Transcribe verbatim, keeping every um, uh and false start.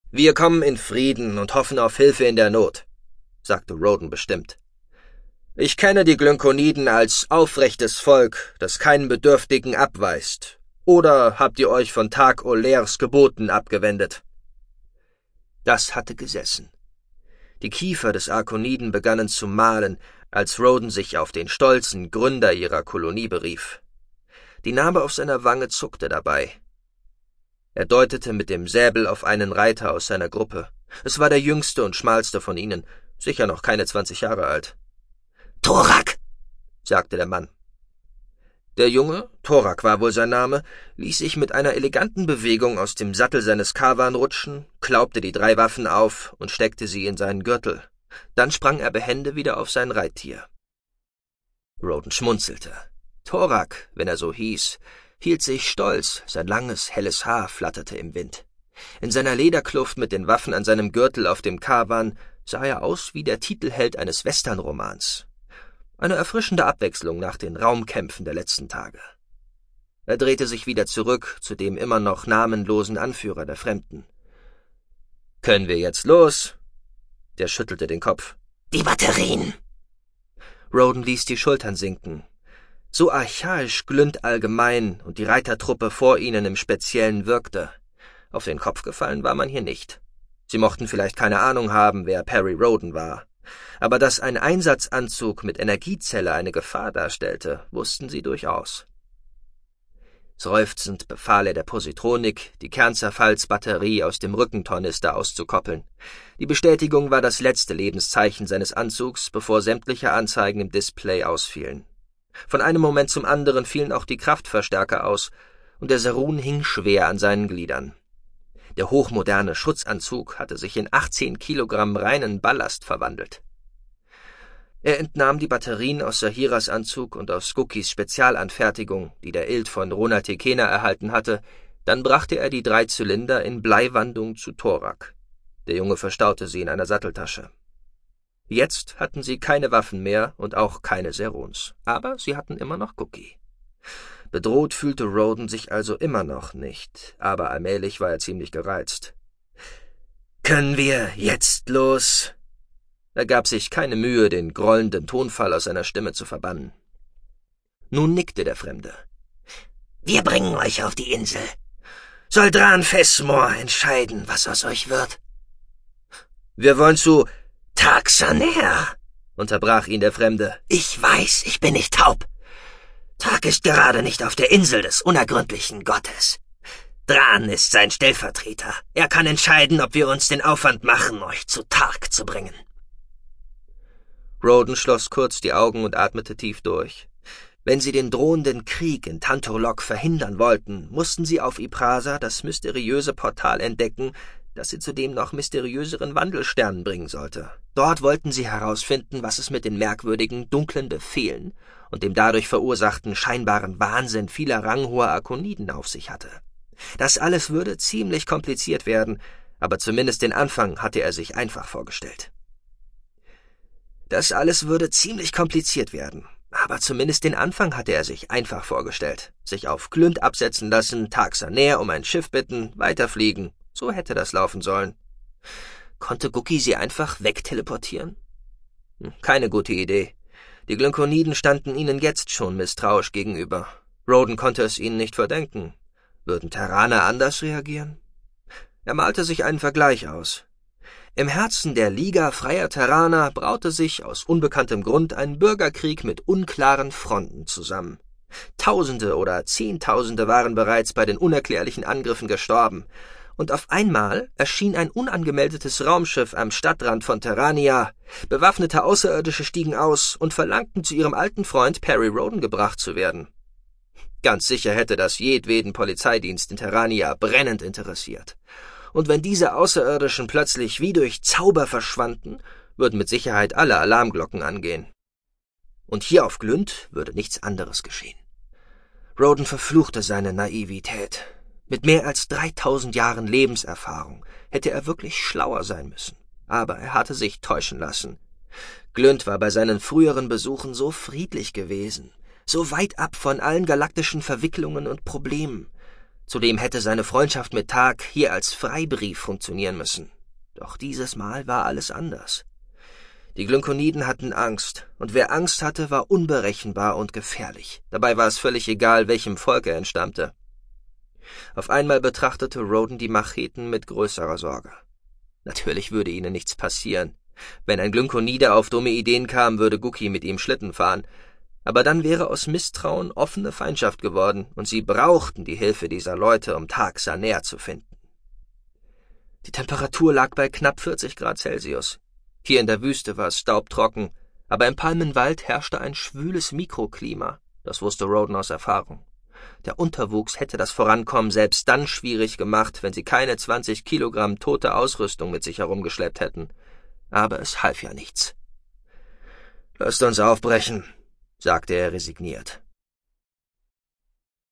»Wir kommen in Frieden und hoffen auf Hilfe in der Not«, sagte Roden bestimmt. »Ich kenne die Glynkoniden als aufrechtes Volk, das keinen Bedürftigen abweist. Oder habt ihr euch von Tag Olers Geboten abgewendet?« Das hatte gesessen. Die Kiefer des Arkoniden begannen zu mahlen, als Roden sich auf den stolzen Gründer ihrer Kolonie berief. Die Narbe auf seiner Wange zuckte dabei. Er deutete mit dem Säbel auf einen Reiter aus seiner Gruppe. Es war der jüngste und schmalste von ihnen, sicher noch keine zwanzig Jahre alt. »Torak«, sagte der Mann. Der Junge, Torak war wohl sein Name, ließ sich mit einer eleganten Bewegung aus dem Sattel seines Kawan rutschen, klaubte die drei Waffen auf und steckte sie in seinen Gürtel. Dann sprang er behende wieder auf sein Reittier. Roden schmunzelte. Torak, wenn er so hieß, hielt sich stolz, sein langes, helles Haar flatterte im Wind. In seiner Lederkluft mit den Waffen an seinem Gürtel auf dem Kawan sah er aus wie der Titelheld eines Westernromans. Eine erfrischende Abwechslung nach den Raumkämpfen der letzten Tage. Er drehte sich wieder zurück zu dem immer noch namenlosen Anführer der Fremden. »Können wir jetzt los?« Der schüttelte den Kopf. »Die Batterien!« Roden ließ die Schultern sinken. So archaisch Glynd allgemein und die Reitertruppe vor ihnen im Speziellen wirkte. Auf den Kopf gefallen war man hier nicht. Sie mochten vielleicht keine Ahnung haben, wer Perry Roden war. Aber dass ein Einsatzanzug mit Energiezelle eine Gefahr darstellte, wussten sie durchaus. Seufzend befahl er der Positronik, die Kernzerfallsbatterie aus dem Rückentornister auszukoppeln. Die Bestätigung war das letzte Lebenszeichen seines Anzugs, bevor sämtliche Anzeigen im Display ausfielen. Von einem Moment zum anderen fielen auch die Kraftverstärker aus, und der Sarun hing schwer an seinen Gliedern. Der hochmoderne Schutzanzug hatte sich in achtzehn Kilogramm reinen Ballast verwandelt. Er entnahm die Batterien aus Sahiras Anzug und aus Skukis Spezialanfertigung, die der Ild von Rona Tekena erhalten hatte, dann brachte er die drei Zylinder in Bleiwandung zu Torak. Der Junge verstaute sie in einer Satteltasche. Jetzt hatten sie keine Waffen mehr und auch keine Seruns, aber sie hatten immer noch Cookie. Bedroht fühlte Roden sich also immer noch nicht, aber allmählich war er ziemlich gereizt. »Können wir jetzt los?« Er gab sich keine Mühe, den grollenden Tonfall aus seiner Stimme zu verbannen. Nun nickte der Fremde. »Wir bringen euch auf die Insel. Soll Dran Fesmor entscheiden, was aus euch wird?« »Wir wollen zu Taxaner«, unterbrach ihn der Fremde. »Ich weiß, ich bin nicht taub. Tag ist gerade nicht auf der Insel des unergründlichen Gottes. Dran ist sein Stellvertreter. Er kann entscheiden, ob wir uns den Aufwand machen, euch zu Tark zu bringen.« Roden schloss kurz die Augen und atmete tief durch. Wenn sie den drohenden Krieg in Tantorlok verhindern wollten, mussten sie auf Yprasa das mysteriöse Portal entdecken, das sie zu dem noch mysteriöseren Wandelsternen bringen sollte. Dort wollten sie herausfinden, was es mit den merkwürdigen, dunklen Befehlen und dem dadurch verursachten scheinbaren Wahnsinn vieler ranghoher Arkoniden auf sich hatte. Das alles würde ziemlich kompliziert werden, aber zumindest den Anfang hatte er sich einfach vorgestellt. Das alles würde ziemlich kompliziert werden, aber zumindest den Anfang hatte er sich einfach vorgestellt. Sich auf Glynd absetzen lassen, Taxaner um ein Schiff bitten, weiterfliegen, so hätte das laufen sollen. Konnte Guki sie einfach wegteleportieren? Keine gute Idee. Die Glynkoniden standen ihnen jetzt schon misstrauisch gegenüber. Roden konnte es ihnen nicht verdenken. Würden Terraner anders reagieren? Er malte sich einen Vergleich aus. Im Herzen der Liga freier Terraner braute sich aus unbekanntem Grund ein Bürgerkrieg mit unklaren Fronten zusammen. Tausende oder Zehntausende waren bereits bei den unerklärlichen Angriffen gestorben, und auf einmal erschien ein unangemeldetes Raumschiff am Stadtrand von Terrania. Bewaffnete Außerirdische stiegen aus und verlangten, zu ihrem alten Freund Perry Roden gebracht zu werden. Ganz sicher hätte das jedweden Polizeidienst in Terrania brennend interessiert. Und wenn diese Außerirdischen plötzlich wie durch Zauber verschwanden, würden mit Sicherheit alle Alarmglocken angehen. Und hier auf Glynd würde nichts anderes geschehen. Roden verfluchte seine Naivität. Mit mehr als dreitausend Jahren Lebenserfahrung hätte er wirklich schlauer sein müssen. Aber er hatte sich täuschen lassen. Glynd war bei seinen früheren Besuchen so friedlich gewesen, so weit ab von allen galaktischen Verwicklungen und Problemen. Zudem hätte seine Freundschaft mit Tag hier als Freibrief funktionieren müssen. Doch dieses Mal war alles anders. Die Glynkoniden hatten Angst, und wer Angst hatte, war unberechenbar und gefährlich. Dabei war es völlig egal, welchem Volk er entstammte. Auf einmal betrachtete Roden die Macheten mit größerer Sorge. Natürlich würde ihnen nichts passieren. Wenn ein Glynkonide auf dumme Ideen kam, würde Guki mit ihm Schlitten fahren. Aber dann wäre aus Misstrauen offene Feindschaft geworden, und sie brauchten die Hilfe dieser Leute, um Taxa näher zu finden. Die Temperatur lag bei knapp vierzig Grad Celsius. Hier in der Wüste war es staubtrocken, aber im Palmenwald herrschte ein schwüles Mikroklima. Das wusste Roden aus Erfahrung. Der Unterwuchs hätte das Vorankommen selbst dann schwierig gemacht, wenn sie keine zwanzig Kilogramm tote Ausrüstung mit sich herumgeschleppt hätten. Aber es half ja nichts. »Lasst uns aufbrechen«, sagte er resigniert.